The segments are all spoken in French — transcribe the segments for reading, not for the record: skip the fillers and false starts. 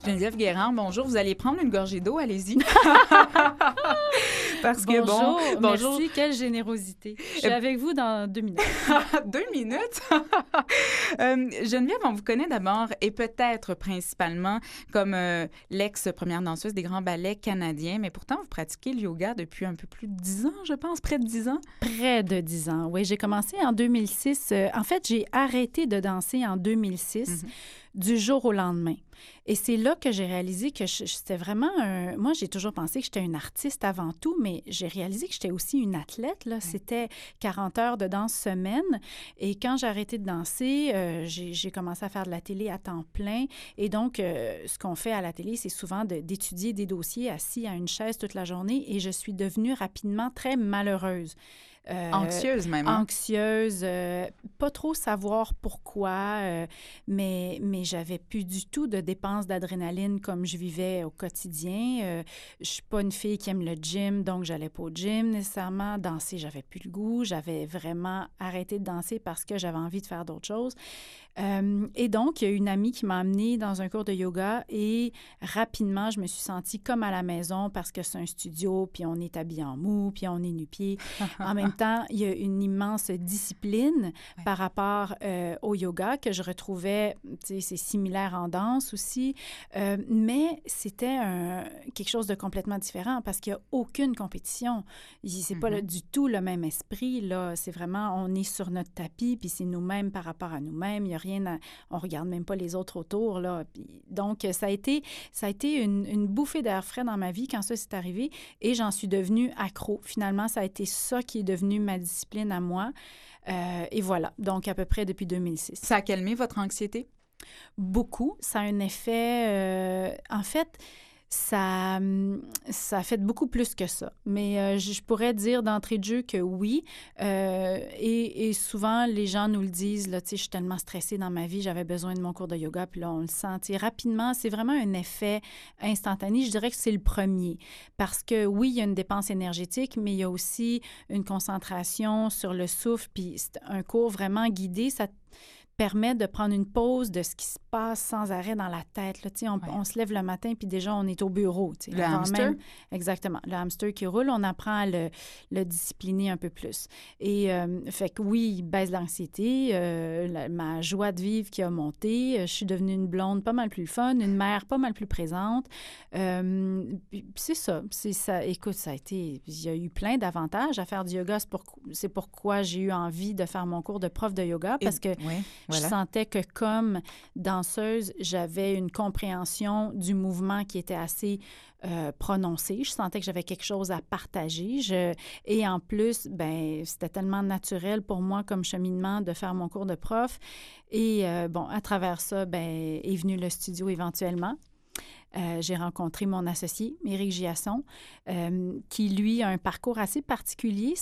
Geneviève Guérard, bonjour. Vous allez prendre une gorgée d'eau, allez-y. Parce que bonjour. Merci, quelle générosité. Je suis avec vous dans 2 minutes. 2 minutes? Geneviève, on vous connaît d'abord et peut-être principalement comme l'ex-première danseuse des grands ballets canadiens, mais pourtant, vous pratiquez le yoga depuis un peu plus de 10 ans, je pense, près de 10 ans. Près de 10 ans, oui. J'ai commencé en 2006. En fait, j'ai arrêté de danser en 2006. Du jour au lendemain. Et c'est là que j'ai réalisé que c'était vraiment un... Moi, j'ai toujours pensé que j'étais une artiste avant tout, mais j'ai réalisé que j'étais aussi une athlète. Là. C'était 40 heures de danse semaine. Et quand j'ai arrêté de danser, j'ai commencé à faire de la télé à temps plein. Et donc, ce qu'on fait à la télé, c'est souvent d'étudier des dossiers assis à une chaise toute la journée. Et je suis devenue rapidement très malheureuse. Anxieuse même. Hein? Anxieuse, pas trop savoir pourquoi, mais j'avais plus du tout de dépenses d'adrénaline comme je vivais au quotidien. Je suis pas une fille qui aime le gym, donc j'allais pas au gym nécessairement. Danser, j'avais plus le goût. J'avais vraiment arrêté de danser parce que j'avais envie de faire d'autres choses. Et donc, il y a une amie qui m'a amenée dans un cours de yoga et rapidement, je me suis sentie comme à la maison parce que c'est un studio, puis on est habillé en mou, puis on est nu-pieds. En même temps, il y a une immense discipline par rapport au yoga que je retrouvais, tu sais, c'est similaire en danse aussi, mais c'était quelque chose de complètement différent parce qu'il n'y a aucune compétition. C'est pas du tout le même esprit, là. C'est vraiment, on est sur notre tapis, puis c'est nous-mêmes par rapport à nous-mêmes. Il n'y a rien on regarde même pas les autres autour, là. Puis, donc, ça a été une bouffée d'air frais dans ma vie quand ça s'est arrivé et j'en suis devenue accro. Finalement, ça a été ça qui est devenu ma discipline à moi. Et voilà, donc à peu près depuis 2006. Ça a calmé votre anxiété? Beaucoup. Ça a un effet... en fait... Ça a fait beaucoup plus que ça. Mais je pourrais dire d'entrée de jeu que oui. Et souvent, les gens nous le disent, là, tu sais, je suis tellement stressée dans ma vie, j'avais besoin de mon cours de yoga, puis là, on le sent, tu sais, rapidement. C'est vraiment un effet instantané. Je dirais que c'est le premier. Parce que oui, il y a une dépense énergétique, mais il y a aussi une concentration sur le souffle, puis c'est un cours vraiment guidé. Ça permet de prendre une pause de ce qui se passe sans arrêt dans la tête. Là. On se lève le matin, puis déjà, on est au bureau. Le hamster? Exactement. Le hamster qui roule, on apprend à le discipliner un peu plus. Et fait que oui, il baisse l'anxiété, ma joie de vivre qui a monté. Je suis devenue une blonde pas mal plus fun, une mère pas mal plus présente. C'est ça. Écoute, ça a été... Il y a eu plein d'avantages à faire du yoga. C'est pourquoi j'ai eu envie de faire mon cours de prof de yoga, parce que... Voilà. Je sentais que comme danseuse, j'avais une compréhension du mouvement qui était assez prononcée. Je sentais que j'avais quelque chose à partager. Et en plus, ben, c'était tellement naturel pour moi comme cheminement de faire mon cours de prof. Et bon, à travers ça, ben, est venu le studio éventuellement. J'ai rencontré mon associé, Éric Giasson, qui, lui, a un parcours assez particulier.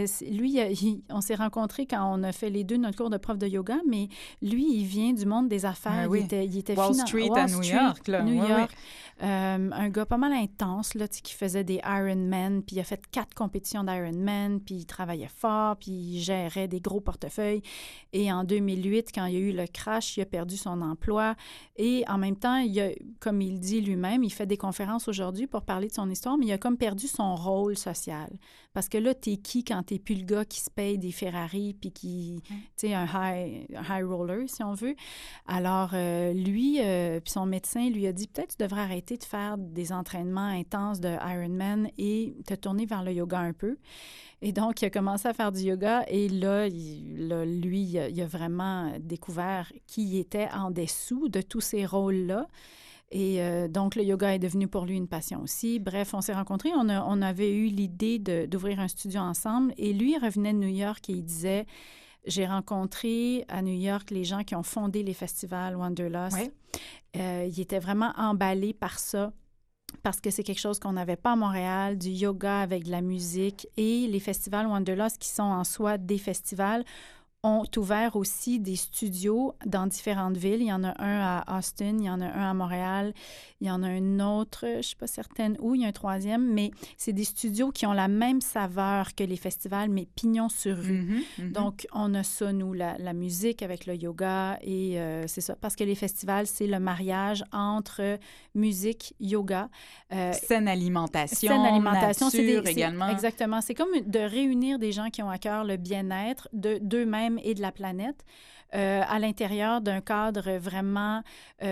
On s'est rencontrés quand on a fait les deux notre cours de prof de yoga, mais lui, il vient du monde des affaires. Oui. Il était Wall Street à New York. Là. New York. Oui. Un gars pas mal intense, là, qui faisait des Ironman, puis il a fait 4 compétitions d'Ironman, puis il travaillait fort, puis il gérait des gros portefeuilles. Et en 2008, quand il y a eu le crash, il a perdu son emploi. Et en même temps, comme il dit lui-même, il fait des conférences aujourd'hui pour parler de son histoire, mais il a comme perdu son rôle social. Parce que là, t'es qui quand t'es plus le gars qui se paye des Ferrari puis qui, tu sais, un high roller, si on veut. Alors, lui, puis son médecin lui a dit, peut-être tu devrais arrêter de faire des entraînements intenses de Ironman et te tourner vers le yoga un peu. Et donc, il a commencé à faire du yoga et là, lui, il a vraiment découvert qui il était en dessous de tous ces rôles-là. Et donc, le yoga est devenu pour lui une passion aussi. Bref, on s'est rencontrés. On avait eu l'idée d'ouvrir un studio ensemble. Et lui, il revenait de New York et il disait, j'ai rencontré à New York les gens qui ont fondé les festivals Wanderlust. Oui. Il était vraiment emballé par ça, parce que c'est quelque chose qu'on n'avait pas à Montréal, du yoga avec de la musique. Et les festivals Wanderlust, qui sont en soi des festivals, ont ouvert aussi des studios dans différentes villes. Il y en a un à Austin, il y en a un à Montréal, il y en a un autre, je ne suis pas certaine où, il y a un troisième, mais c'est des studios qui ont la même saveur que les festivals, mais pignon sur rue. Donc, on a ça, nous, la musique avec le yoga et c'est ça, parce que les festivals, c'est le mariage entre musique, yoga. Saine alimentation, nature également. Exactement. C'est comme de réunir des gens qui ont à cœur le bien-être d'eux-mêmes et de la planète à l'intérieur d'un cadre vraiment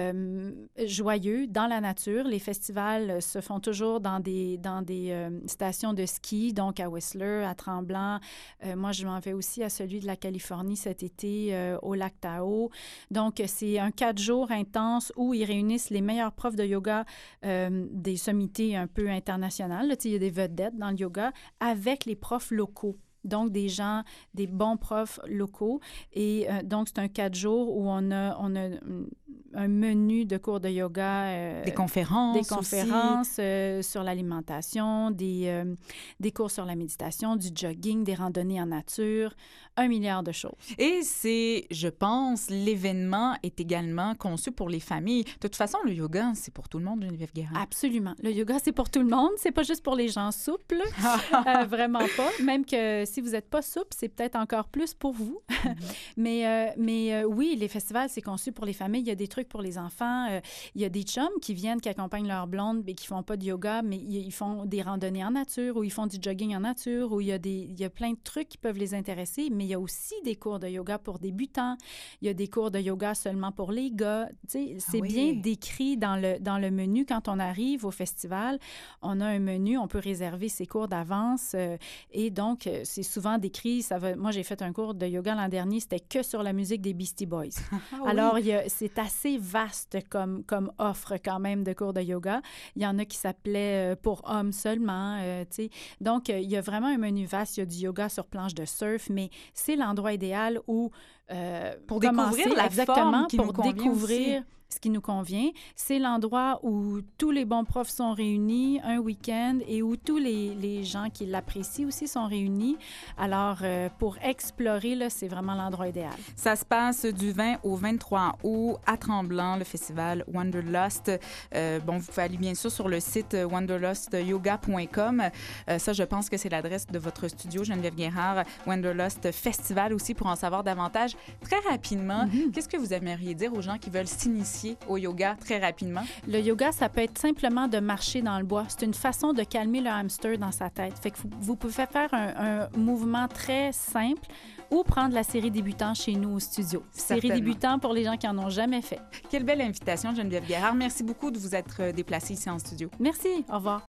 joyeux, dans la nature. Les festivals se font toujours dans des stations de ski, donc à Whistler, à Tremblant. Moi, je m'en vais aussi à celui de la Californie cet été, au lac Tahoe. Donc, c'est un 4 jours intense où ils réunissent les meilleurs profs de yoga des sommités un peu internationales. Là, il y a des vedettes dans le yoga avec les profs locaux. Donc, des gens, des bons profs locaux. Et donc, c'est un 4 jours où on a un menu de cours de yoga. Des conférences sur l'alimentation, des cours sur la méditation, du jogging, des randonnées en nature, 1 milliard de choses. Et c'est, je pense, l'événement est également conçu pour les familles. De toute façon, le yoga, c'est pour tout le monde, Geneviève Guérard. Absolument. Le yoga, c'est pour tout le monde. C'est pas juste pour les gens souples. Vraiment pas. Même que si vous n'êtes pas souple, c'est peut-être encore plus pour vous. Mais oui, les festivals, c'est conçu pour les familles. Il y a des trucs pour les enfants. Il y a des chums qui viennent, qui accompagnent leur blonde, mais qui font pas de yoga, mais ils font des randonnées en nature ou ils font du jogging en nature ou il y a plein de trucs qui peuvent les intéresser, mais il y a aussi des cours de yoga pour débutants. Il y a des cours de yoga seulement pour les gars. Tu sais, c'est bien décrit dans le menu. Quand on arrive au festival, on a un menu, on peut réserver ses cours d'avance et donc, c'est souvent décrit. Moi, j'ai fait un cours de yoga l'an dernier, c'était que sur la musique des Beastie Boys. Alors, c'est assez vaste comme offre quand même de cours de yoga. Il y en a qui s'appelaient pour hommes seulement, tu sais. Donc, il y a vraiment un menu vaste. Il y a du yoga sur planche de surf, mais c'est l'endroit idéal où pour découvrir la forme qui nous convient aussi. Ce qui nous convient. C'est l'endroit où tous les bons profs sont réunis un week-end et où tous les gens qui l'apprécient aussi sont réunis. Alors, pour explorer, là, c'est vraiment l'endroit idéal. Ça se passe du 20 au 23 août à Tremblant, le festival Wanderlust. Vous pouvez aller bien sûr sur le site wanderlustyoga.com. Ça, je pense que c'est l'adresse de votre studio, Geneviève Guérard. Wanderlust Festival aussi, pour en savoir davantage. Très rapidement, qu'est-ce que vous aimeriez dire aux gens qui veulent s'initier au yoga très rapidement? Le yoga, ça peut être simplement de marcher dans le bois. C'est une façon de calmer le hamster dans sa tête. Fait que vous pouvez faire un mouvement très simple ou prendre la série débutant chez nous au studio. Série débutant pour les gens qui en ont jamais fait. Quelle belle invitation, Geneviève Guérard. Merci beaucoup de vous être déplacée ici en studio. Merci. Au revoir.